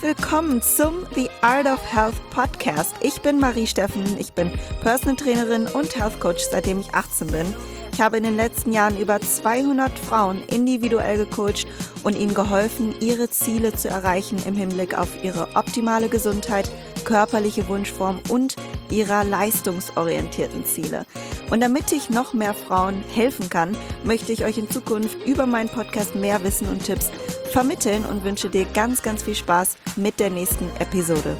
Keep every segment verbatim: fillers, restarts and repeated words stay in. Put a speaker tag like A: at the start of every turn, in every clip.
A: willkommen zum The Art of Health Podcast. Ich bin Marie Steffen, ich bin Personal Trainerin und Health Coach, seitdem ich achtzehn bin. Ich habe in den letzten Jahren über zweihundert Frauen individuell gecoacht und ihnen geholfen, ihre Ziele zu erreichen im Hinblick auf ihre optimale Gesundheit, körperliche Wunschform und ihrer leistungsorientierten Ziele. Und damit ich noch mehr Frauen helfen kann, möchte ich euch in Zukunft über meinen Podcast mehr Wissen und Tipps vermitteln und wünsche dir ganz, ganz viel Spaß mit der nächsten Episode.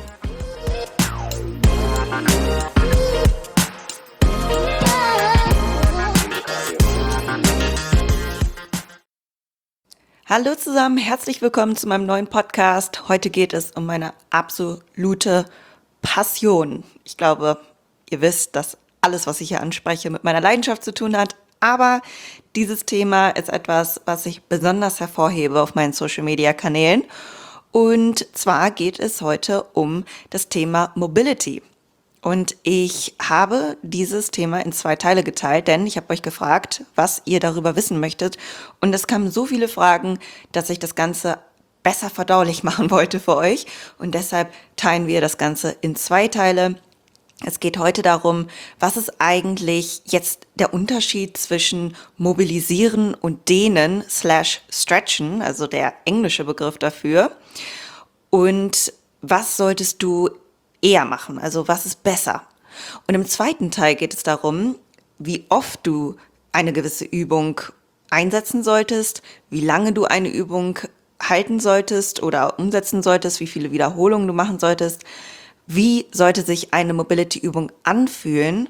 A: Hallo zusammen, herzlich willkommen zu meinem neuen Podcast. Heute geht es um meine absolute Passion. Ich glaube, ihr wisst, dass alles, was ich hier anspreche, mit meiner Leidenschaft zu tun hat. Aber dieses Thema ist etwas, was ich besonders hervorhebe auf meinen Social-Media-Kanälen. Und zwar geht es heute um das Thema Mobility. Und ich habe dieses Thema in zwei Teile geteilt, denn ich habe euch gefragt, was ihr darüber wissen möchtet. Und es kamen so viele Fragen, dass ich das Ganze besser verdaulich machen wollte für euch. Und deshalb teilen wir das Ganze in zwei Teile. Es geht heute darum, was ist eigentlich jetzt der Unterschied zwischen mobilisieren und dehnen slash stretchen, also der englische Begriff dafür. Und was solltest du eher machen, also was ist besser? Und im zweiten Teil geht es darum, wie oft du eine gewisse Übung einsetzen solltest, wie lange du eine Übung halten solltest oder umsetzen solltest, wie viele Wiederholungen du machen solltest. Wie sollte sich eine Mobility-Übung anfühlen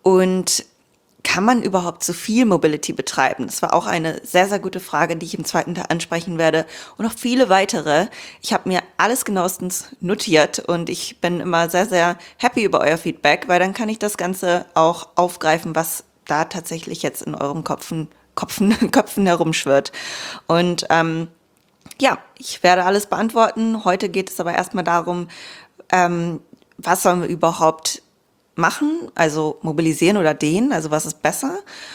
A: und kann man überhaupt zu viel Mobility betreiben? Das war auch eine sehr, sehr gute Frage, die ich im zweiten Teil ansprechen werde und noch viele weitere. Ich habe mir alles genauestens notiert und ich bin immer sehr, sehr happy über euer Feedback, weil dann kann ich das Ganze auch aufgreifen, was da tatsächlich jetzt in euren Kopfen, Kopfen, Köpfen herumschwirrt. Und ähm, ja, ich werde alles beantworten. Heute geht es aber erstmal darum, Ähm, was sollen wir überhaupt machen, also mobilisieren oder dehnen, also was ist besser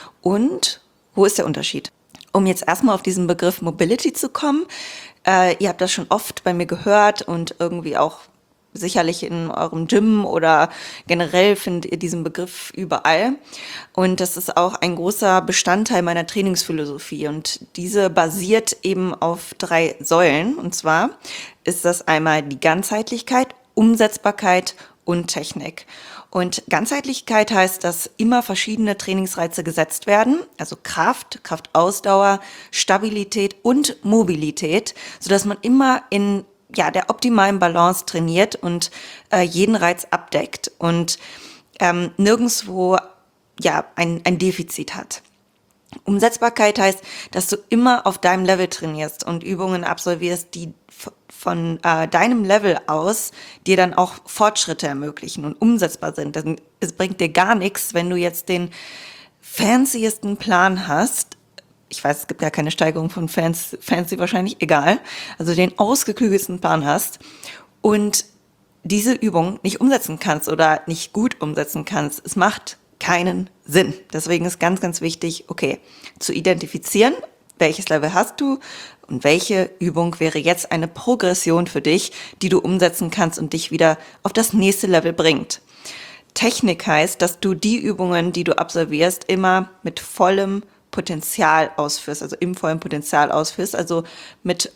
A: und wo ist der Unterschied? Um jetzt erstmal auf diesen Begriff Mobility zu kommen, äh, ihr habt das schon oft bei mir gehört und irgendwie auch sicherlich in eurem Gym oder generell findet ihr diesen Begriff überall. Und das ist auch ein großer Bestandteil meiner Trainingsphilosophie. Und diese basiert eben auf drei Säulen. Und zwar ist das einmal die Ganzheitlichkeit, Umsetzbarkeit und Technik. Und Ganzheitlichkeit heißt, dass immer verschiedene Trainingsreize gesetzt werden, also Kraft, Kraftausdauer, Stabilität und Mobilität, sodass man immer in ja, der optimalen Balance trainiert und äh, jeden Reiz abdeckt und ähm, nirgendwo ja, ein, ein Defizit hat. Umsetzbarkeit heißt, dass du immer auf deinem Level trainierst und Übungen absolvierst, die f- von äh, deinem Level aus dir dann auch Fortschritte ermöglichen und umsetzbar sind. Denn es bringt dir gar nichts, wenn du jetzt den fanciesten Plan hast. Ich weiß, es gibt ja keine Steigerung von Fans, fancy wahrscheinlich, egal. Also den ausgeklügelsten Plan hast und diese Übung nicht umsetzen kannst oder nicht gut umsetzen kannst. Es macht keinen Sinn. Deswegen ist ganz, ganz wichtig, okay, zu identifizieren, welches Level hast du und welche Übung wäre jetzt eine Progression für dich, die du umsetzen kannst und dich wieder auf das nächste Level bringt. Technik heißt, dass du die Übungen, die du absolvierst, immer mit vollem Potenzial ausführst, also im vollen Potenzial ausführst, also mit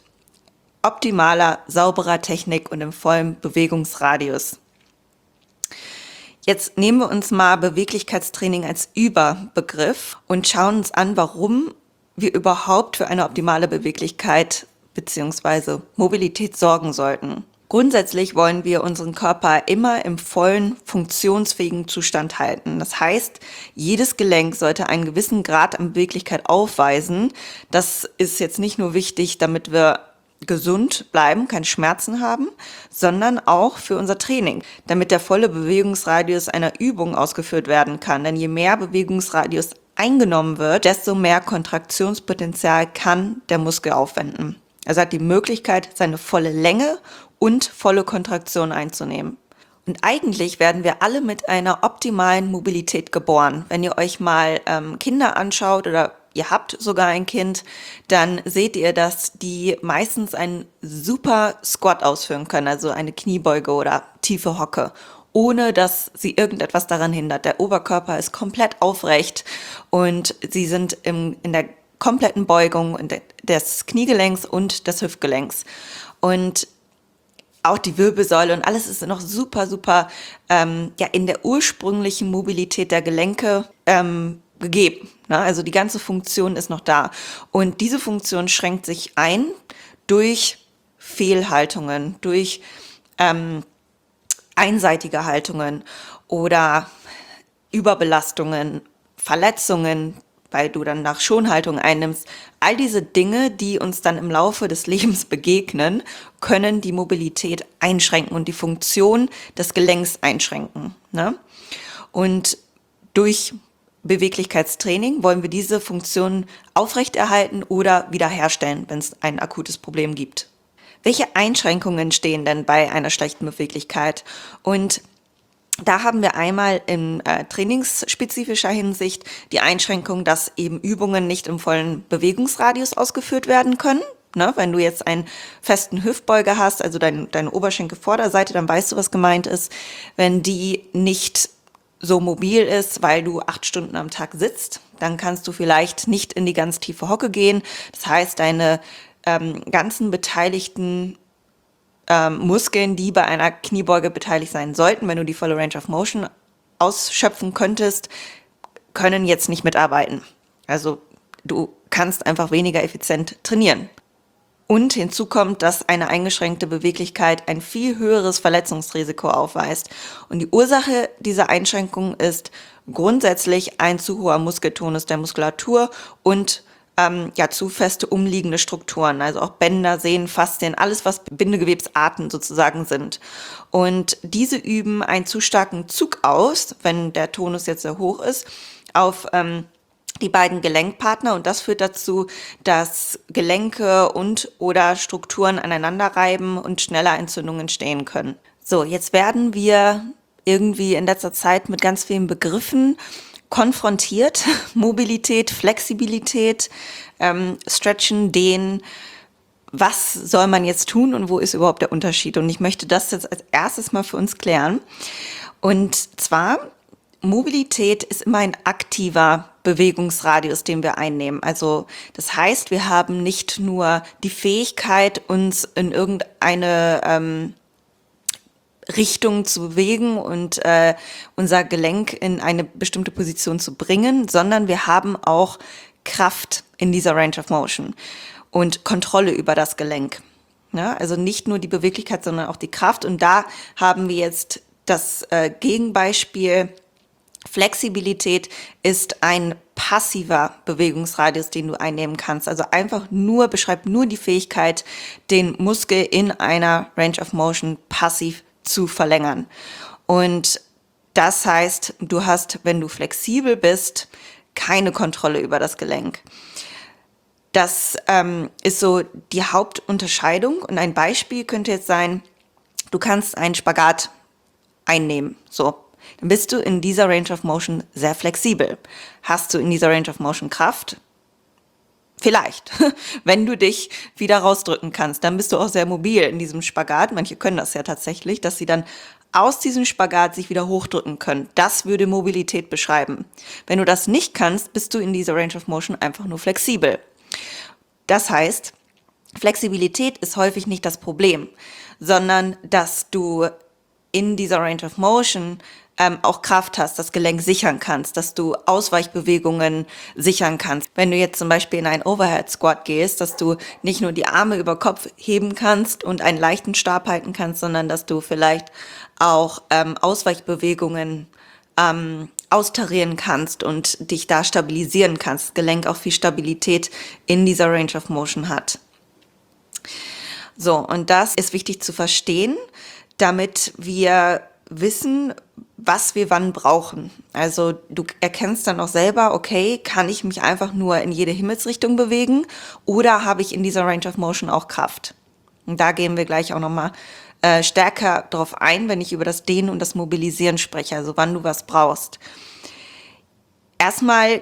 A: optimaler, sauberer Technik und im vollen Bewegungsradius. Jetzt nehmen wir uns mal Beweglichkeitstraining als Überbegriff und schauen uns an, warum wir überhaupt für eine optimale Beweglichkeit bzw. Mobilität sorgen sollten. Grundsätzlich wollen wir unseren Körper immer im vollen, funktionsfähigen Zustand halten. Das heißt, jedes Gelenk sollte einen gewissen Grad an Beweglichkeit aufweisen. Das ist jetzt nicht nur wichtig, damit wir gesund bleiben, keine Schmerzen haben, sondern auch für unser Training, damit der volle Bewegungsradius einer Übung ausgeführt werden kann. Denn je mehr Bewegungsradius eingenommen wird, desto mehr Kontraktionspotenzial kann der Muskel aufwenden. Er hat die Möglichkeit, seine volle Länge und volle Kontraktion einzunehmen. Und eigentlich werden wir alle mit einer optimalen Mobilität geboren. Wenn ihr euch mal ähm, Kinder anschaut oder ihr habt sogar ein Kind, dann seht ihr, dass die meistens einen super Squat ausführen können, also eine Kniebeuge oder tiefe Hocke, ohne dass sie irgendetwas daran hindert. Der Oberkörper ist komplett aufrecht und sie sind im, in der kompletten Beugung des Kniegelenks und des Hüftgelenks. Und auch die Wirbelsäule und alles ist noch super, super ähm, ja, in der ursprünglichen Mobilität der Gelenke ähm, gegeben. Ne? Also die ganze Funktion ist noch da. Und diese Funktion schränkt sich ein durch Fehlhaltungen, durch ähm, einseitige Haltungen oder Überbelastungen, Verletzungen, weil du dann nach Schonhaltung einnimmst. All diese Dinge, die uns dann im Laufe des Lebens begegnen, können die Mobilität einschränken und die Funktion des Gelenks einschränken. Ne? Und durch Beweglichkeitstraining wollen wir diese Funktion aufrechterhalten oder wiederherstellen, wenn es ein akutes Problem gibt. Welche Einschränkungen stehen denn bei einer schlechten Beweglichkeit? Und da haben wir einmal in äh, trainingsspezifischer Hinsicht die Einschränkung, dass eben Übungen nicht im vollen Bewegungsradius ausgeführt werden können. Ne? Wenn du jetzt einen festen Hüftbeuger hast, also dein, deine Oberschenkelvorderseite, dann weißt du, was gemeint ist. Wenn die nicht so mobil ist, weil du acht Stunden am Tag sitzt, dann kannst du vielleicht nicht in die ganz tiefe Hocke gehen. Das heißt, deine ähm, ganzen beteiligten Ähm, Muskeln, die bei einer Kniebeuge beteiligt sein sollten, wenn du die volle Range of Motion ausschöpfen könntest, können jetzt nicht mitarbeiten. Also du kannst einfach weniger effizient trainieren. Und hinzu kommt, dass eine eingeschränkte Beweglichkeit ein viel höheres Verletzungsrisiko aufweist. Und die Ursache dieser Einschränkung ist grundsätzlich ein zu hoher Muskeltonus der Muskulatur und Ähm, ja, zu feste umliegende Strukturen, also auch Bänder, Sehnen, Faszien, alles, was Bindegewebsarten sozusagen sind. Und diese üben einen zu starken Zug aus, wenn der Tonus jetzt sehr hoch ist, auf ähm, die beiden Gelenkpartner und das führt dazu, dass Gelenke und oder Strukturen aneinander reiben und schneller Entzündungen entstehen können. So, jetzt werden wir irgendwie in letzter Zeit mit ganz vielen Begriffen konfrontiert. Mobilität, Flexibilität, ähm, Stretchen, Dehnen. Was soll man jetzt tun und wo ist überhaupt der Unterschied? Und ich möchte das jetzt als erstes mal für uns klären. Und zwar, Mobilität ist immer ein aktiver Bewegungsradius, den wir einnehmen. Also das heißt, wir haben nicht nur die Fähigkeit, uns in irgendeine ähm, Richtung zu bewegen und äh, unser Gelenk in eine bestimmte Position zu bringen, sondern wir haben auch Kraft in dieser Range of Motion und Kontrolle über das Gelenk. Ja, also nicht nur die Beweglichkeit, sondern auch die Kraft. Und da haben wir jetzt das äh, Gegenbeispiel. Flexibilität ist ein passiver Bewegungsradius, den du einnehmen kannst. Also einfach nur, beschreibt nur die Fähigkeit, den Muskel in einer Range of Motion passiv zu verlängern. Und das heißt, du hast, wenn du flexibel bist, keine Kontrolle über das Gelenk. Das ähm, ist so die Hauptunterscheidung. Und ein Beispiel könnte jetzt sein, du kannst einen Spagat einnehmen. So, dann bist du in dieser Range of Motion sehr flexibel. Hast du in dieser Range of Motion Kraft? Vielleicht, wenn du dich wieder rausdrücken kannst, dann bist du auch sehr mobil in diesem Spagat. Manche können das ja tatsächlich, dass sie dann aus diesem Spagat sich wieder hochdrücken können. Das würde Mobilität beschreiben. Wenn du das nicht kannst, bist du in dieser Range of Motion einfach nur flexibel. Das heißt, Flexibilität ist häufig nicht das Problem, sondern dass du in dieser Range of Motion ähm, auch Kraft hast, das Gelenk sichern kannst, dass du Ausweichbewegungen sichern kannst. Wenn du jetzt zum Beispiel in einen Overhead Squat gehst, dass du nicht nur die Arme über Kopf heben kannst und einen leichten Stab halten kannst, sondern dass du vielleicht auch ähm, Ausweichbewegungen ähm, austarieren kannst und dich da stabilisieren kannst. Das Gelenk auch viel Stabilität in dieser Range of Motion hat. So, und das ist wichtig zu verstehen, damit wir wissen, was wir wann brauchen. Also du erkennst dann auch selber, okay, kann ich mich einfach nur in jede Himmelsrichtung bewegen oder habe ich in dieser Range of Motion auch Kraft? Und da gehen wir gleich auch nochmal äh, stärker drauf ein, wenn ich über das Dehnen und das Mobilisieren spreche, also wann du was brauchst. Erstmal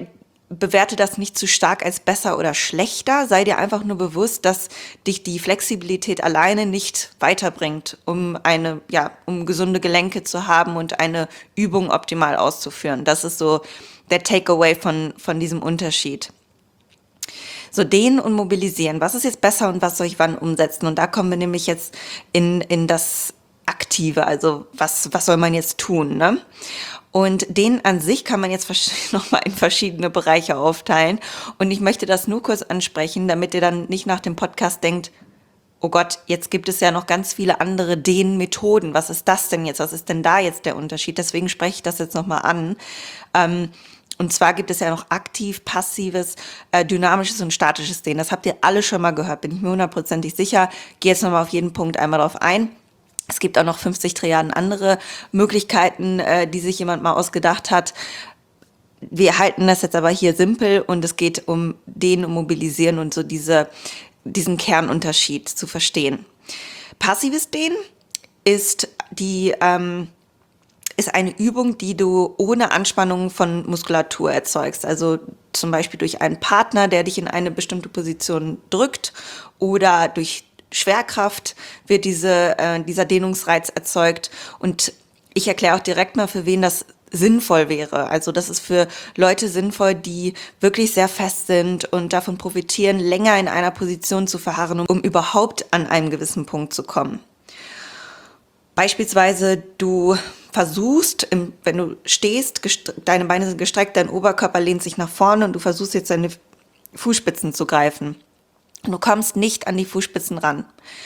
A: bewerte das nicht zu stark als besser oder schlechter. Sei dir einfach nur bewusst, dass dich die Flexibilität alleine nicht weiterbringt, um eine, ja, um gesunde Gelenke zu haben und eine Übung optimal auszuführen. Das ist so der Takeaway von, von diesem Unterschied. So, dehnen und mobilisieren. Was ist jetzt besser und was soll ich wann umsetzen? Und da kommen wir nämlich jetzt in, in das Aktive. Also, was, was soll man jetzt tun, ne? Und den an sich kann man jetzt nochmal in verschiedene Bereiche aufteilen. Und ich möchte das nur kurz ansprechen, damit ihr dann nicht nach dem Podcast denkt, oh Gott, jetzt gibt es ja noch ganz viele andere Dehnmethoden. Was ist das denn jetzt? Was ist denn da jetzt der Unterschied? Deswegen spreche ich das jetzt nochmal an. Ähm, und zwar gibt es ja noch aktiv, passives, äh, dynamisches und statisches Dehnen. Das habt ihr alle schon mal gehört, bin ich mir hundertprozentig sicher. Gehe jetzt nochmal auf jeden Punkt einmal drauf ein. Es gibt auch noch fünfzig Trilliarden andere Möglichkeiten, äh, die sich jemand mal ausgedacht hat. Wir halten das jetzt aber hier simpel und es geht um Dehnen und Mobilisieren und so diese, diesen Kernunterschied zu verstehen. Passives Dehnen ist die ähm, ist eine Übung, die du ohne Anspannung von Muskulatur erzeugst. Also zum Beispiel durch einen Partner, der dich in eine bestimmte Position drückt oder durch Schwerkraft wird diese, äh, dieser Dehnungsreiz erzeugt. Und ich erkläre auch direkt mal, für wen das sinnvoll wäre. Also das ist für Leute sinnvoll, die wirklich sehr fest sind und davon profitieren, länger in einer Position zu verharren, um überhaupt an einen gewissen Punkt zu kommen. Beispielsweise du versuchst, im, wenn du stehst, gest- deine Beine sind gestreckt, dein Oberkörper lehnt sich nach vorne und du versuchst jetzt deine Fußspitzen zu greifen. Du kommst nicht an die Fußspitzen ran.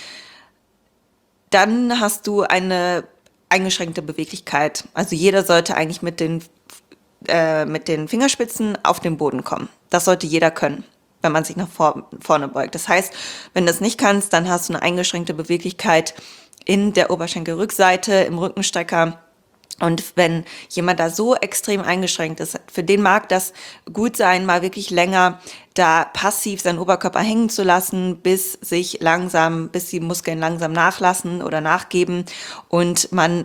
A: Dann hast du eine eingeschränkte Beweglichkeit. Also jeder sollte eigentlich mit den, äh, mit den Fingerspitzen auf den Boden kommen. Das sollte jeder können, wenn man sich nach vor, vorne beugt. Das heißt, wenn du das nicht kannst, dann hast du eine eingeschränkte Beweglichkeit in der Oberschenkelrückseite, im Rückenstrecker. Und wenn jemand da so extrem eingeschränkt ist, für den mag das gut sein, mal wirklich länger da passiv seinen Oberkörper hängen zu lassen, bis sich langsam, bis die Muskeln langsam nachlassen oder nachgeben und man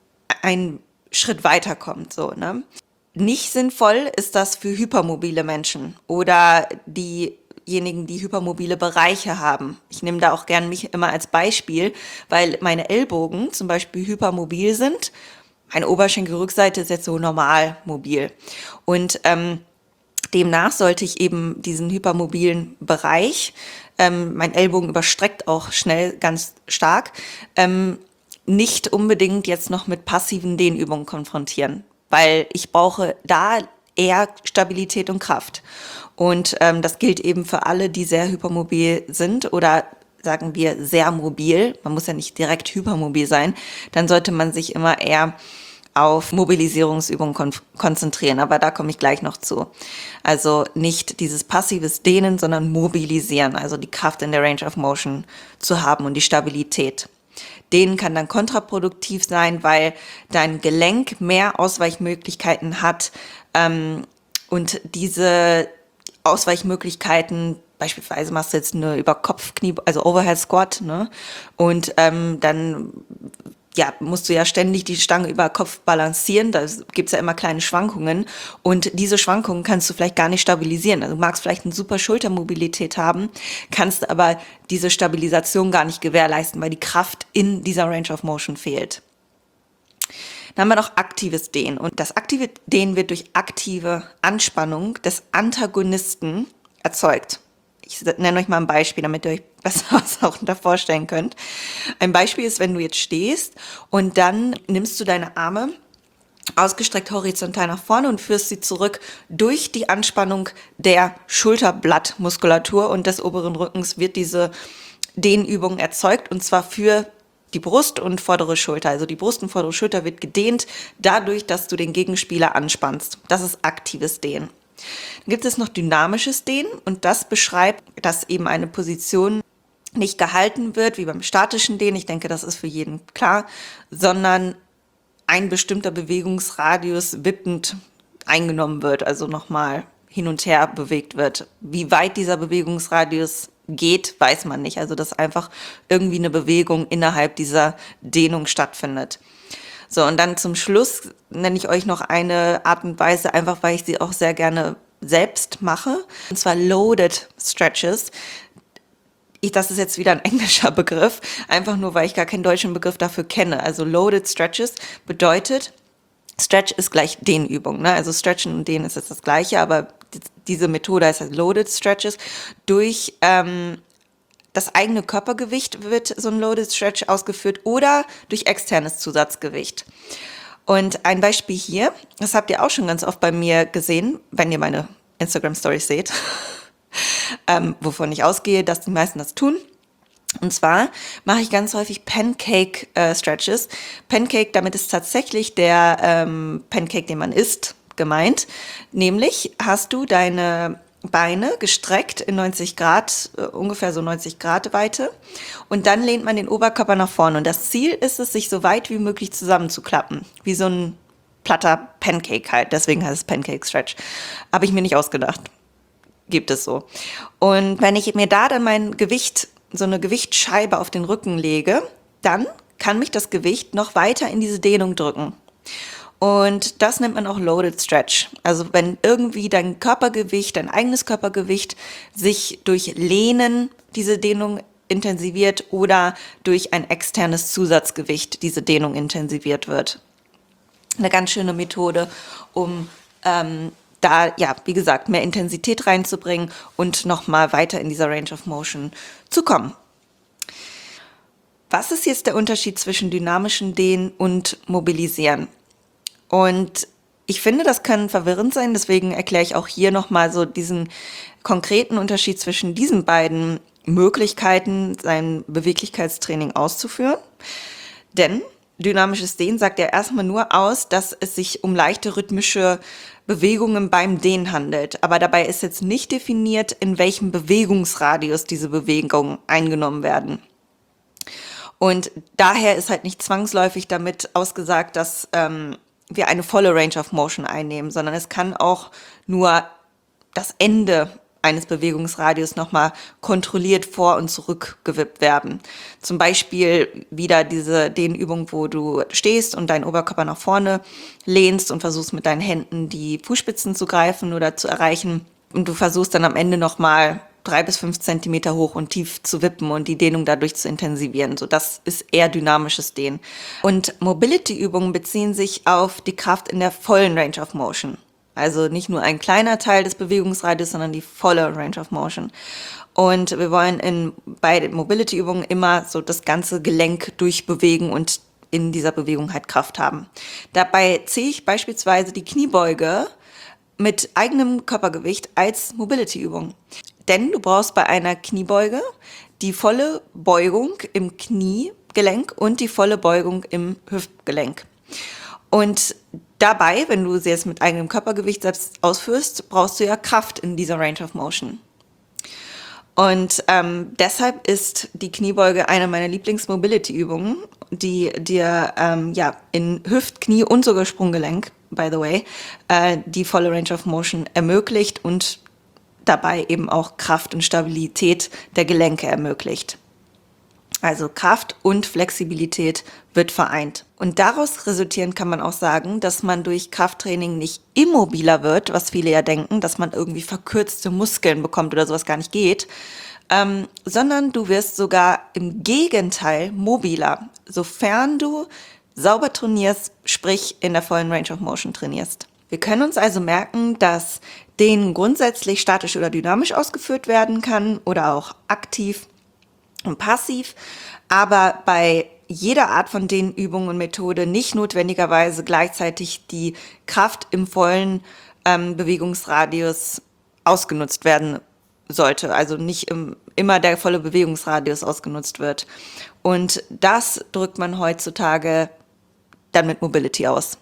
A: einen Schritt weiterkommt, so, ne? Nicht sinnvoll ist das für hypermobile Menschen oder diejenigen, die hypermobile Bereiche haben. Ich nehme da auch gern mich immer als Beispiel, weil meine Ellbogen zum Beispiel hypermobil sind. Meine Oberschenkelrückseite ist jetzt so normal mobil. Und ähm, demnach sollte ich eben diesen hypermobilen Bereich, ähm, mein Ellbogen überstreckt auch schnell ganz stark, ähm, nicht unbedingt jetzt noch mit passiven Dehnübungen konfrontieren, weil ich brauche da eher Stabilität und Kraft. Und ähm, das gilt eben für alle, die sehr hypermobil sind oder sagen wir sehr mobil. Man muss ja nicht direkt hypermobil sein. Dann sollte man sich immer eher auf Mobilisierungsübungen kon- konzentrieren, aber da komme ich gleich noch zu. Also nicht dieses passives Dehnen, sondern mobilisieren, also die Kraft in der Range of Motion zu haben und die Stabilität. Dehnen kann dann kontraproduktiv sein, weil dein Gelenk mehr Ausweichmöglichkeiten hat ähm, und diese Ausweichmöglichkeiten, beispielsweise machst du jetzt eine Überkopfknie, also Overhead Squat, ne? Und ähm, dann ja, musst du ja ständig die Stange über Kopf balancieren, da gibt's ja immer kleine Schwankungen und diese Schwankungen kannst du vielleicht gar nicht stabilisieren. Also du magst vielleicht eine super Schultermobilität haben, kannst aber diese Stabilisation gar nicht gewährleisten, weil die Kraft in dieser Range of Motion fehlt. Dann haben wir noch aktives Dehnen und das aktive Dehnen wird durch aktive Anspannung des Antagonisten erzeugt. Ich nenne euch mal ein Beispiel, damit ihr euch besser was auch da vorstellen könnt. Ein Beispiel ist, wenn du jetzt stehst und dann nimmst du deine Arme ausgestreckt horizontal nach vorne und führst sie zurück durch die Anspannung der Schulterblattmuskulatur und des oberen Rückens wird diese Dehnübung erzeugt und zwar für die Brust und vordere Schulter. Also die Brust und vordere Schulter wird gedehnt dadurch, dass du den Gegenspieler anspannst. Das ist aktives Dehnen. Dann gibt es noch dynamisches Dehnen und das beschreibt, dass eben eine Position nicht gehalten wird, wie beim statischen Dehnen, ich denke, das ist für jeden klar, sondern ein bestimmter Bewegungsradius wippend eingenommen wird, also nochmal hin und her bewegt wird. Wie weit dieser Bewegungsradius geht, weiß man nicht. Also dass einfach irgendwie eine Bewegung innerhalb dieser Dehnung stattfindet. So, und dann zum Schluss nenne ich euch noch eine Art und Weise, einfach weil ich sie auch sehr gerne selbst mache, und zwar Loaded Stretches. Ich, das ist jetzt wieder ein englischer Begriff, einfach nur, weil ich gar keinen deutschen Begriff dafür kenne. Also Loaded Stretches bedeutet, Stretch ist gleich Dehnübung, ne? Also Stretchen und Dehnen ist jetzt das Gleiche, aber diese Methode heißt halt Loaded Stretches. Durch ähm, das eigene Körpergewicht wird so ein Loaded Stretch ausgeführt oder durch externes Zusatzgewicht. Und ein Beispiel hier, das habt ihr auch schon ganz oft bei mir gesehen, wenn ihr meine Instagram-Stories seht, ähm, wovon ich ausgehe, dass die meisten das tun. Und zwar mache ich ganz häufig Pancake-Stretches. Äh, Pancake, damit ist tatsächlich der ähm, Pancake, den man isst, gemeint. Nämlich hast du deine Beine gestreckt in neunzig Grad, äh, ungefähr so neunzig Grad Weite. Und dann lehnt man den Oberkörper nach vorne. Und das Ziel ist es, sich so weit wie möglich zusammenzuklappen. Wie so ein platter Pancake halt. Deswegen heißt es Pancake-Stretch. Habe ich mir nicht ausgedacht. Gibt es so. Und wenn ich mir da dann mein Gewicht so eine Gewichtsscheibe auf den Rücken lege, dann kann mich das Gewicht noch weiter in diese Dehnung drücken. Und das nennt man auch Loaded Stretch. Also wenn irgendwie dein Körpergewicht, dein eigenes Körpergewicht sich durch Lehnen diese Dehnung intensiviert oder durch ein externes Zusatzgewicht diese Dehnung intensiviert wird. Eine ganz schöne Methode, um ähm, da, ja, wie gesagt, mehr Intensität reinzubringen und nochmal weiter in dieser Range of Motion zu kommen. Was ist jetzt der Unterschied zwischen dynamischen Dehnen und Mobilisieren? Und ich finde, das kann verwirrend sein, deswegen erkläre ich auch hier nochmal so diesen konkreten Unterschied zwischen diesen beiden Möglichkeiten, sein Beweglichkeitstraining auszuführen. Denn dynamisches Dehnen sagt ja erstmal nur aus, dass es sich um leichte rhythmische Bewegungen beim Dehnen handelt. Aber dabei ist jetzt nicht definiert, in welchem Bewegungsradius diese Bewegungen eingenommen werden. Und daher ist halt nicht zwangsläufig damit ausgesagt, dass ähm, wir eine volle Range of Motion einnehmen, sondern es kann auch nur das Ende eines Bewegungsradius nochmal kontrolliert vor und zurück gewippt werden. Zum Beispiel wieder diese Dehnübung, wo du stehst und deinen Oberkörper nach vorne lehnst und versuchst mit deinen Händen die Fußspitzen zu greifen oder zu erreichen. Und du versuchst dann am Ende nochmal drei bis fünf Zentimeter hoch und tief zu wippen und die Dehnung dadurch zu intensivieren. So, das ist eher dynamisches Dehnen. Und Mobility-Übungen beziehen sich auf die Kraft in der vollen Range of Motion. Also nicht nur ein kleiner Teil des Bewegungsradius, sondern die volle Range of Motion. Und wir wollen in, bei den Mobility-Übungen immer so das ganze Gelenk durchbewegen und in dieser Bewegung halt Kraft haben. Dabei ziehe ich beispielsweise die Kniebeuge mit eigenem Körpergewicht als Mobility-Übung. Denn du brauchst bei einer Kniebeuge die volle Beugung im Kniegelenk und die volle Beugung im Hüftgelenk. Und dabei, wenn du sie jetzt mit eigenem Körpergewicht selbst ausführst, brauchst du ja Kraft in dieser Range of Motion. Und ähm, deshalb ist die Kniebeuge eine meiner Lieblings-Mobility-Übungen, die dir ähm, ja in Hüft-, Knie- und sogar Sprunggelenk, by the way, äh, die volle Range of Motion ermöglicht und dabei eben auch Kraft und Stabilität der Gelenke ermöglicht. Also Kraft und Flexibilität wird vereint. Und daraus resultierend kann man auch sagen, dass man durch Krafttraining nicht immobiler wird, was viele ja denken, dass man irgendwie verkürzte Muskeln bekommt oder sowas gar nicht geht, ähm, sondern du wirst sogar im Gegenteil mobiler, sofern du sauber trainierst, sprich in der vollen Range of Motion trainierst. Wir können uns also merken, dass Dehnen grundsätzlich statisch oder dynamisch ausgeführt werden kann oder auch aktiv und passiv, aber bei jeder Art von Dehnübung und Methode nicht notwendigerweise gleichzeitig die Kraft im vollen ähm, Bewegungsradius ausgenutzt werden sollte, also nicht im, immer der volle Bewegungsradius ausgenutzt wird. Und das drückt man heutzutage dann mit Mobility aus.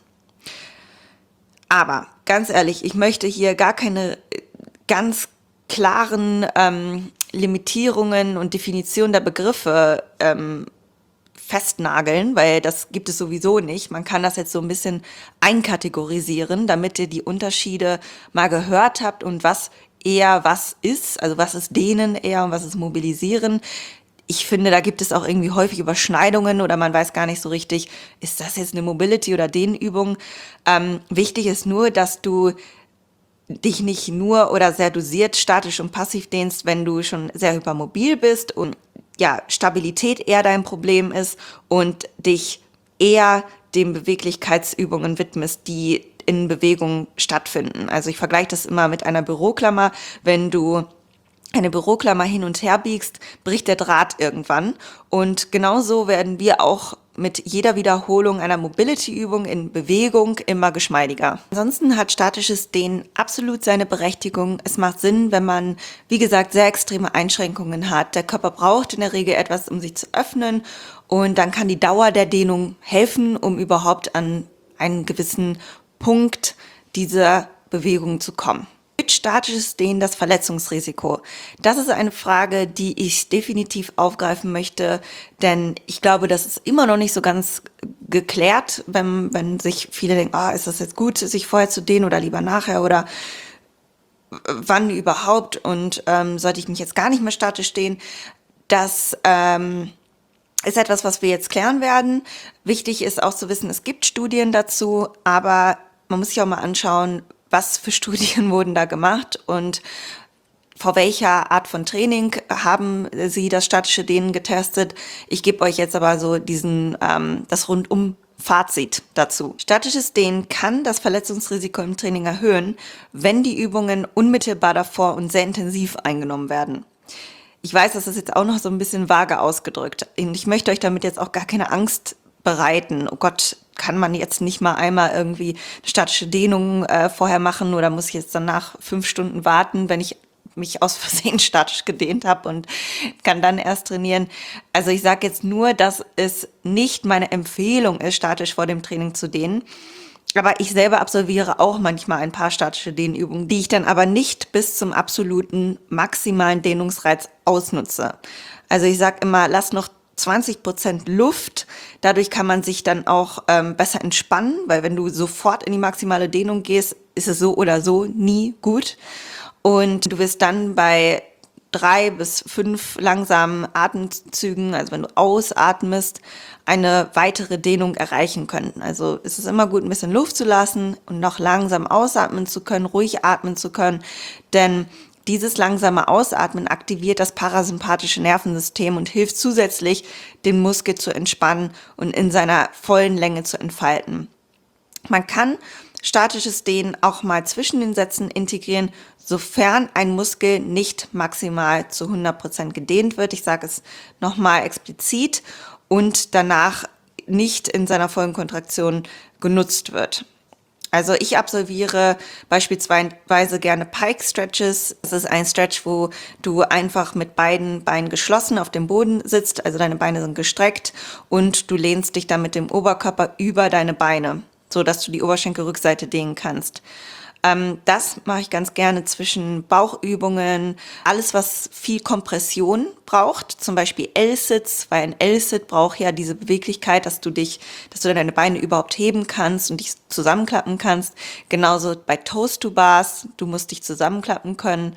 A: Aber ganz ehrlich, ich möchte hier gar keine ganz klaren ähm, Limitierungen und Definitionen der Begriffe ähm, festnageln, weil das gibt es sowieso nicht. Man kann das jetzt so ein bisschen einkategorisieren, damit ihr die Unterschiede mal gehört habt und was eher was ist, also was ist Dehnen eher und was ist Mobilisieren. Ich finde, da gibt es auch irgendwie häufig Überschneidungen oder man weiß gar nicht so richtig, ist das jetzt eine Mobility- oder Dehnübung? Ähm, wichtig ist nur, dass du dich nicht nur oder sehr dosiert statisch und passiv dehnst, wenn du schon sehr hypermobil bist und ja, Stabilität eher dein Problem ist und dich eher den Beweglichkeitsübungen widmest, die in Bewegung stattfinden. Also ich vergleiche das immer mit einer Büroklammer. Wenn du eine Büroklammer hin und her biegst, bricht der Draht irgendwann. Und genauso werden wir auch mit jeder Wiederholung einer Mobility-Übung in Bewegung immer geschmeidiger. Ansonsten hat statisches Dehnen absolut seine Berechtigung. Es macht Sinn, wenn man, wie gesagt, sehr extreme Einschränkungen hat. Der Körper braucht in der Regel etwas, um sich zu öffnen, und dann kann die Dauer der Dehnung helfen, um überhaupt an einen gewissen Punkt dieser Bewegung zu kommen. Statisches Dehnen das Verletzungsrisiko? Das ist eine Frage, die ich definitiv aufgreifen möchte, denn ich glaube, das ist immer noch nicht so ganz geklärt, wenn, wenn sich viele denken, ah, ist das jetzt gut, sich vorher zu dehnen oder lieber nachher oder wann überhaupt und ähm, sollte ich mich jetzt gar nicht mehr statisch dehnen? Das ähm, ist etwas, was wir jetzt klären werden. Wichtig ist auch zu wissen, es gibt Studien dazu, aber man muss sich auch mal anschauen, was für Studien wurden da gemacht und vor welcher Art von Training haben sie das statische Dehnen getestet. Ich gebe euch jetzt aber so diesen ähm, das Rundum-Fazit dazu. Statisches Dehnen kann das Verletzungsrisiko im Training erhöhen, wenn die Übungen unmittelbar davor und sehr intensiv eingenommen werden. Ich weiß, das ist jetzt auch noch so ein bisschen vage ausgedrückt. Ich möchte euch damit jetzt auch gar keine Angst bereiten. Oh Gott, kann man jetzt nicht mal einmal irgendwie eine statische Dehnung äh, vorher machen oder muss ich jetzt danach fünf Stunden warten, wenn ich mich aus Versehen statisch gedehnt habe und kann dann erst trainieren. Also ich sage jetzt nur, dass es nicht meine Empfehlung ist, statisch vor dem Training zu dehnen. Aber ich selber absolviere auch manchmal ein paar statische Dehnübungen, die ich dann aber nicht bis zum absoluten maximalen Dehnungsreiz ausnutze. Also ich sage immer, lass noch zwanzig Prozent Luft. Dadurch kann man sich dann auch ähm, besser entspannen, weil wenn du sofort in die maximale Dehnung gehst, ist es so oder so nie gut. Und du wirst dann bei drei bis fünf langsamen Atemzügen, also wenn du ausatmest, eine weitere Dehnung erreichen können. Also es ist immer gut, ein bisschen Luft zu lassen und noch langsam ausatmen zu können, ruhig atmen zu können, denn dieses langsame Ausatmen aktiviert das parasympathische Nervensystem und hilft zusätzlich, den Muskel zu entspannen und in seiner vollen Länge zu entfalten. Man kann statisches Dehnen auch mal zwischen den Sätzen integrieren, sofern ein Muskel nicht maximal zu hundert Prozent gedehnt wird. Ich sage es nochmal explizit und danach nicht in seiner vollen Kontraktion genutzt wird. Also ich absolviere beispielsweise gerne Pike Stretches. Das ist ein Stretch, wo du einfach mit beiden Beinen geschlossen auf dem Boden sitzt, also deine Beine sind gestreckt und du lehnst dich dann mit dem Oberkörper über deine Beine, so dass du die Oberschenkelrückseite dehnen kannst. Ähm, das mache ich ganz gerne zwischen Bauchübungen, alles was viel Kompression braucht, zum Beispiel L-Sits, weil ein L-Sit braucht ja diese Beweglichkeit, dass du dich, dass du deine Beine überhaupt heben kannst und dich zusammenklappen kannst. Genauso bei Toes to Bars, du musst dich zusammenklappen können.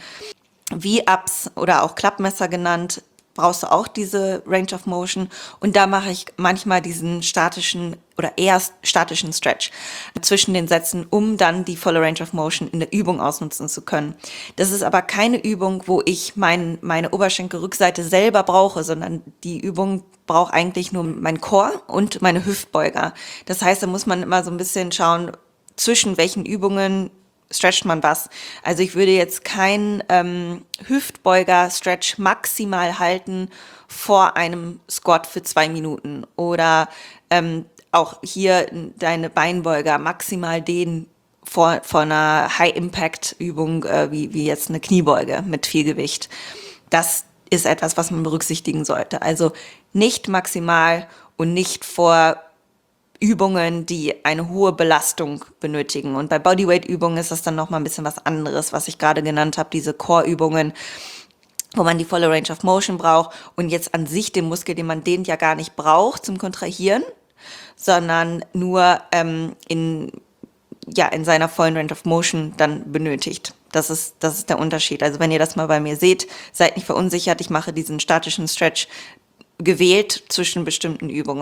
A: V-Ups oder auch Klappmesser genannt, brauchst du auch diese Range of Motion und da mache ich manchmal diesen statischen oder eher statischen Stretch zwischen den Sätzen, um dann die volle Range of Motion in der Übung ausnutzen zu können. Das ist aber keine Übung, wo ich mein, meine Oberschenkelrückseite selber brauche, sondern die Übung braucht eigentlich nur mein Core und meine Hüftbeuger. Das heißt, da muss man immer so ein bisschen schauen, zwischen welchen Übungen stretcht man was. Also ich würde jetzt keinen ähm, Hüftbeuger-Stretch maximal halten vor einem Squat für zwei Minuten oder ähm, auch hier deine Beinbeuger maximal dehnen vor, vor einer High-Impact-Übung äh, wie, wie jetzt eine Kniebeuge mit viel Gewicht. Das ist etwas, was man berücksichtigen sollte. Also nicht maximal und nicht vor Übungen, die eine hohe Belastung benötigen. Und bei Bodyweight-Übungen ist das dann nochmal ein bisschen was anderes, was ich gerade genannt habe, diese Core-Übungen, wo man die volle Range of Motion braucht und jetzt an sich den Muskel, den man dehnt, ja gar nicht braucht zum Kontrahieren, sondern nur ähm, in, ja, in seiner vollen Range of Motion dann benötigt. Das ist, das ist der Unterschied. Also wenn ihr das mal bei mir seht, seid nicht verunsichert, ich mache diesen statischen Stretch gewählt zwischen bestimmten Übungen.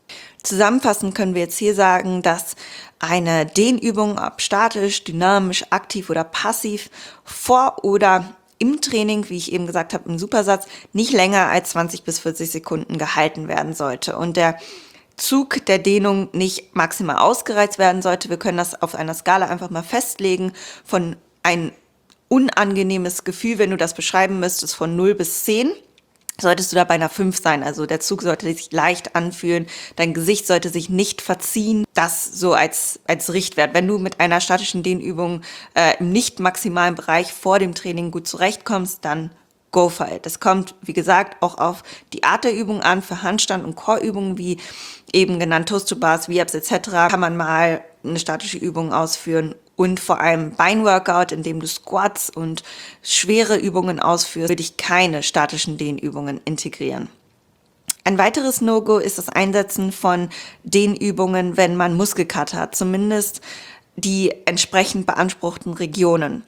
A: Zusammenfassend können wir jetzt hier sagen, dass eine Dehnübung, ob statisch, dynamisch, aktiv oder passiv, vor oder im Training, wie ich eben gesagt habe, im Supersatz, nicht länger als zwanzig bis vierzig Sekunden gehalten werden sollte und der Zug der Dehnung nicht maximal ausgereizt werden sollte. Wir können das auf einer Skala einfach mal festlegen von ein unangenehmes Gefühl, wenn du das beschreiben müsstest, von null bis zehn. Solltest du da bei einer fünf sein, also der Zug sollte sich leicht anfühlen, dein Gesicht sollte sich nicht verziehen, das so als, als Richtwert. Wenn du mit einer statischen Dehnübung äh, im nicht maximalen Bereich vor dem Training gut zurechtkommst, dann go for it. Es kommt, wie gesagt, auch auf die Art der Übung an. Für Handstand- und Core-Übungen, wie eben genannt Toes to Bars, V-Ups et cetera, kann man mal eine statische Übung ausführen. Und vor allem Beinworkout, in dem du Squats und schwere Übungen ausführst, würde ich keine statischen Dehnübungen integrieren. Ein weiteres No-Go ist das Einsetzen von Dehnübungen, wenn man Muskelkater hat, zumindest die entsprechend beanspruchten Regionen.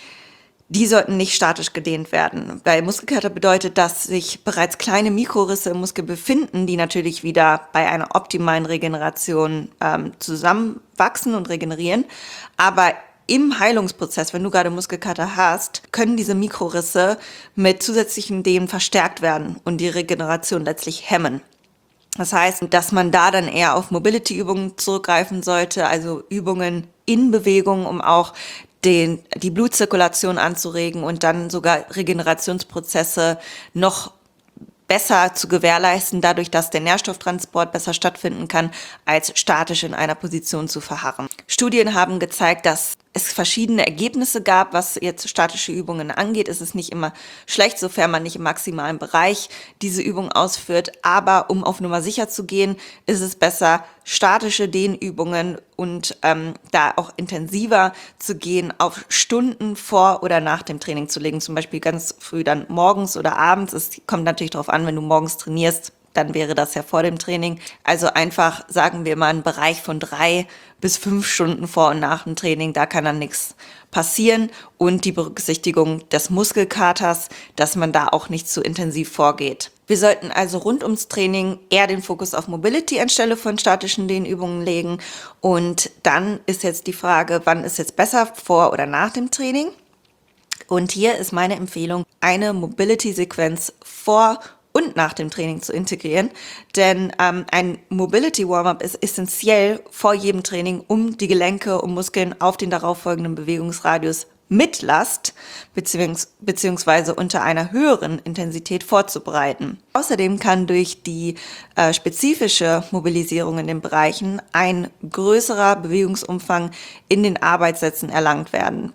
A: Die sollten nicht statisch gedehnt werden, weil Muskelkater bedeutet, dass sich bereits kleine Mikrorisse im Muskel befinden, die natürlich wieder bei einer optimalen Regeneration ähm, zusammenwachsen und regenerieren. Aber im Heilungsprozess, wenn du gerade Muskelkater hast, können diese Mikrorisse mit zusätzlichen Dehnen verstärkt werden und die Regeneration letztlich hemmen. Das heißt, dass man da dann eher auf Mobility-Übungen zurückgreifen sollte, also Übungen in Bewegung, um auch den, die Blutzirkulation anzuregen und dann sogar Regenerationsprozesse noch besser zu gewährleisten, dadurch, dass der Nährstofftransport besser stattfinden kann, als statisch in einer Position zu verharren. Studien haben gezeigt, dass es verschiedene Ergebnisse gab, was jetzt statische Übungen angeht. Es ist nicht immer schlecht, sofern man nicht im maximalen Bereich diese Übung ausführt. Aber um auf Nummer sicher zu gehen, ist es besser, statische Dehnübungen und ähm, da auch intensiver zu gehen, auf Stunden vor oder nach dem Training zu legen. Zum Beispiel ganz früh dann morgens oder abends. Es kommt natürlich darauf an, wenn du morgens trainierst, dann wäre das ja vor dem Training. Also einfach, sagen wir mal, einen Bereich von drei bis fünf Stunden vor und nach dem Training, da kann dann nichts passieren. Und die Berücksichtigung des Muskelkaters, dass man da auch nicht zu intensiv vorgeht. Wir sollten also rund ums Training eher den Fokus auf Mobility anstelle von statischen Dehnübungen legen. Und dann ist jetzt die Frage, wann ist jetzt besser, vor oder nach dem Training? Und hier ist meine Empfehlung, eine Mobility-Sequenz vor und nach dem Training zu integrieren, denn ähm, ein Mobility Warm-up ist essentiell vor jedem Training, um die Gelenke und Muskeln auf den darauffolgenden Bewegungsradius mit Last beziehungs- beziehungsweise unter einer höheren Intensität vorzubereiten. Außerdem kann durch die äh, spezifische Mobilisierung in den Bereichen ein größerer Bewegungsumfang in den Arbeitssätzen erlangt werden.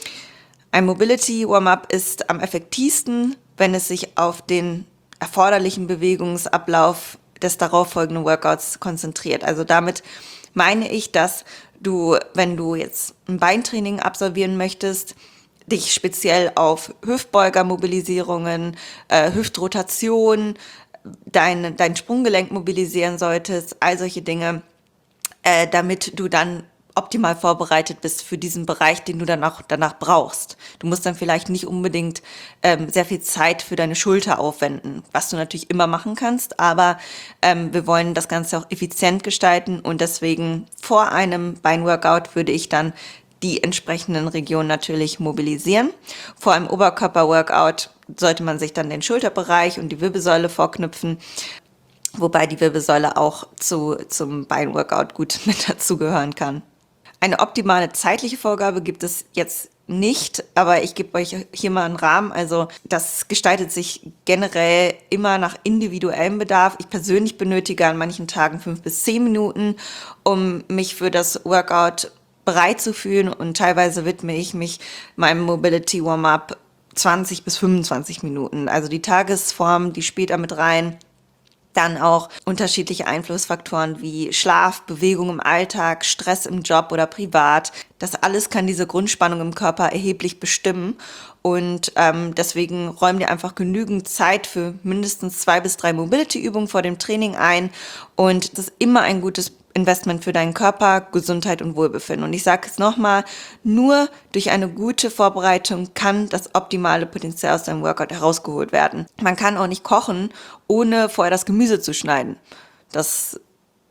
A: Ein Mobility Warm-up ist am effektivsten, wenn es sich auf den erforderlichen Bewegungsablauf des darauffolgenden Workouts konzentriert. Also damit meine ich, dass du, wenn du jetzt ein Beintraining absolvieren möchtest, dich speziell auf Hüftbeugermobilisierungen, äh, Hüftrotation, dein, dein Sprunggelenk mobilisieren solltest, all solche Dinge, äh, damit du dann optimal vorbereitet bist für diesen Bereich, den du dann auch danach brauchst. Du musst dann vielleicht nicht unbedingt ähm, sehr viel Zeit für deine Schulter aufwenden, was du natürlich immer machen kannst, aber ähm, wir wollen das Ganze auch effizient gestalten und deswegen vor einem Beinworkout würde ich dann die entsprechenden Regionen natürlich mobilisieren. Vor einem Oberkörperworkout sollte man sich dann den Schulterbereich und die Wirbelsäule vorknüpfen, wobei die Wirbelsäule auch zu, zum Beinworkout gut mit dazugehören kann. Eine optimale zeitliche Vorgabe gibt es jetzt nicht, aber ich gebe euch hier mal einen Rahmen. Also das gestaltet sich generell immer nach individuellem Bedarf. Ich persönlich benötige an manchen Tagen fünf bis zehn Minuten, um mich für das Workout bereit zu fühlen und teilweise widme ich mich meinem Mobility Warm-up zwanzig bis fünfundzwanzig Minuten. Also die Tagesform, die spielt da mit rein. Dann auch unterschiedliche Einflussfaktoren wie Schlaf, Bewegung im Alltag, Stress im Job oder privat. Das alles kann diese Grundspannung im Körper erheblich bestimmen. Und ähm, deswegen räum dir einfach genügend Zeit für mindestens zwei bis drei Mobility-Übungen vor dem Training ein. Und das ist immer ein gutes Investment für deinen Körper, Gesundheit und Wohlbefinden. Und ich sage es nochmal, nur durch eine gute Vorbereitung kann das optimale Potenzial aus deinem Workout herausgeholt werden. Man kann auch nicht kochen, ohne vorher das Gemüse zu schneiden. Das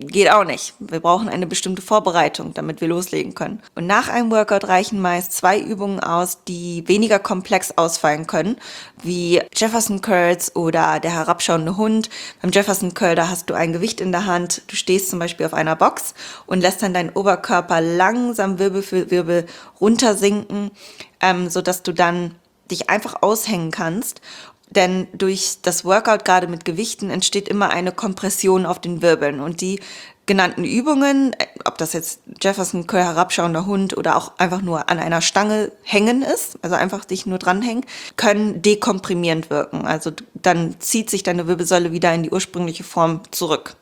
A: geht auch nicht. Wir brauchen eine bestimmte Vorbereitung, damit wir loslegen können. Und nach einem Workout reichen meist zwei Übungen aus, die weniger komplex ausfallen können, wie Jefferson Curls oder der herabschauende Hund. Beim Jefferson Curl, da hast du ein Gewicht in der Hand, du stehst zum Beispiel auf einer Box und lässt dann deinen Oberkörper langsam Wirbel für Wirbel runtersinken, ähm, sodass du dann dich einfach aushängen kannst. Denn durch das Workout, gerade mit Gewichten, entsteht immer eine Kompression auf den Wirbeln. Und die genannten Übungen, ob das jetzt Jefferson Curl, herabschauender Hund oder auch einfach nur an einer Stange hängen ist, also einfach dich nur dranhängen, können dekomprimierend wirken. Also dann zieht sich deine Wirbelsäule wieder in die ursprüngliche Form zurück.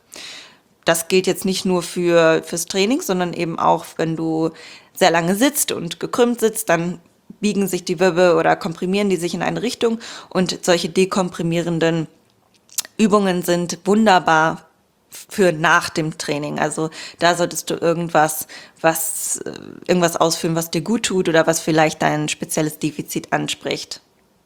A: Das gilt jetzt nicht nur für fürs Training, sondern eben auch, wenn du sehr lange sitzt und gekrümmt sitzt, dann biegen sich die Wirbel oder komprimieren die sich in eine Richtung, und solche dekomprimierenden Übungen sind wunderbar für nach dem Training. Also da solltest du irgendwas, was, irgendwas ausführen, was dir gut tut oder was vielleicht dein spezielles Defizit anspricht.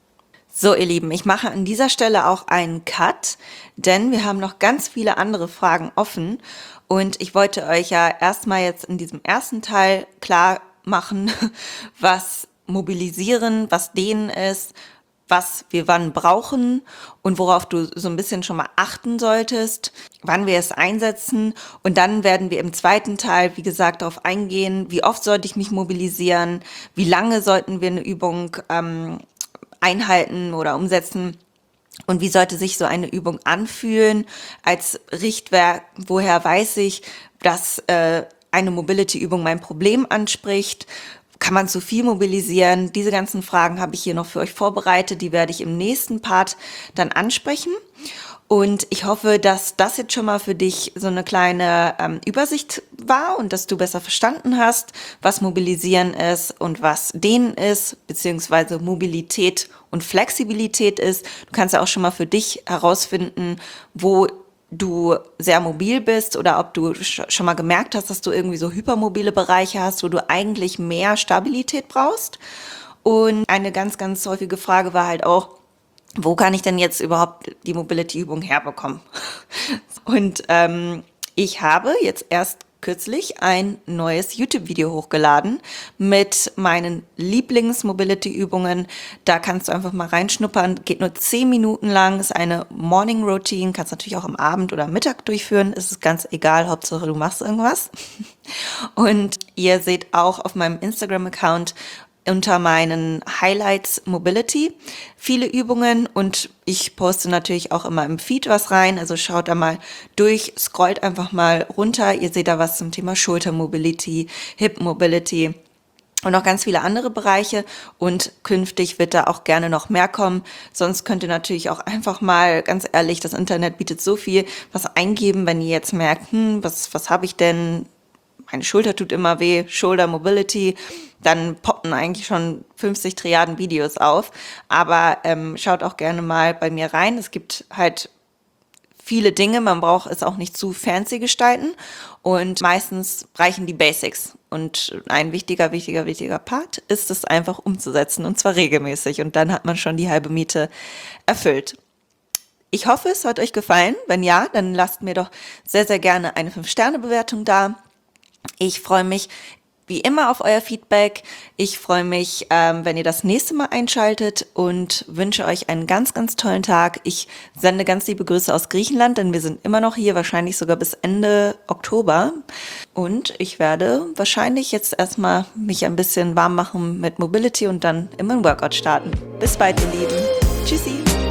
A: So, ihr Lieben, ich mache an dieser Stelle auch einen Cut, denn wir haben noch ganz viele andere Fragen offen und ich wollte euch ja erstmal jetzt in diesem ersten Teil klar machen, was Mobilisieren, was Dehnen ist, was wir wann brauchen und worauf du so ein bisschen schon mal achten solltest, wann wir es einsetzen. Und dann werden wir im zweiten Teil, wie gesagt, darauf eingehen, wie oft sollte ich mich mobilisieren, wie lange sollten wir eine Übung ähm, einhalten oder umsetzen und wie sollte sich so eine Übung anfühlen als Richtwert, woher weiß ich, dass äh, eine Mobility-Übung mein Problem anspricht. Kann man zu viel mobilisieren? Diese ganzen Fragen habe ich hier noch für euch vorbereitet. Die werde ich im nächsten Part dann ansprechen. Und ich hoffe, dass das jetzt schon mal für dich so eine kleine ähm, Übersicht war und dass du besser verstanden hast, was Mobilisieren ist und was Dehnen ist, beziehungsweise Mobilität und Flexibilität ist. Du kannst ja auch schon mal für dich herausfinden, wo du sehr mobil bist oder ob du schon mal gemerkt hast, dass du irgendwie so hypermobile Bereiche hast, wo du eigentlich mehr Stabilität brauchst. Und eine ganz, ganz häufige Frage war halt auch, wo kann ich denn jetzt überhaupt die Mobility-Übung herbekommen? Und ähm, ich habe jetzt erst kürzlich ein neues YouTube-Video hochgeladen mit meinen Lieblings-Mobility-Übungen. Da kannst du einfach mal reinschnuppern. Geht nur zehn Minuten lang, ist eine Morning Routine. Kannst natürlich auch am Abend oder am Mittag durchführen. Es ist ganz egal, Hauptsache du machst irgendwas. Und ihr seht auch auf meinem Instagram-Account unter meinen Highlights Mobility viele Übungen und ich poste natürlich auch immer im Feed was rein, also schaut da mal durch, scrollt einfach mal runter, ihr seht da was zum Thema Schultermobility, Hip Mobility und noch ganz viele andere Bereiche und künftig wird da auch gerne noch mehr kommen, sonst könnt ihr natürlich auch einfach mal, ganz ehrlich, das Internet bietet so viel, was eingeben, wenn ihr jetzt merkt, hm, was, was habe ich denn, meine Schulter tut immer weh, Shoulder Mobility, dann poppen eigentlich schon fünfzig Triaden Videos auf. Aber ähm, schaut auch gerne mal bei mir rein. Es gibt halt viele Dinge, man braucht es auch nicht zu fancy gestalten. Und meistens reichen die Basics. Und ein wichtiger, wichtiger, wichtiger Part ist es einfach umzusetzen. Und zwar regelmäßig. Und dann hat man schon die halbe Miete erfüllt. Ich hoffe, es hat euch gefallen. Wenn ja, dann lasst mir doch sehr, sehr gerne eine fünf Sterne Bewertung da. Ich freue mich wie immer auf euer Feedback. Ich freue mich, ähm, wenn ihr das nächste Mal einschaltet und wünsche euch einen ganz, ganz tollen Tag. Ich sende ganz liebe Grüße aus Griechenland, denn wir sind immer noch hier, wahrscheinlich sogar bis Ende Oktober. Und ich werde wahrscheinlich jetzt erstmal mich ein bisschen warm machen mit Mobility und dann immer ein Workout starten. Bis bald, ihr Lieben. Tschüssi.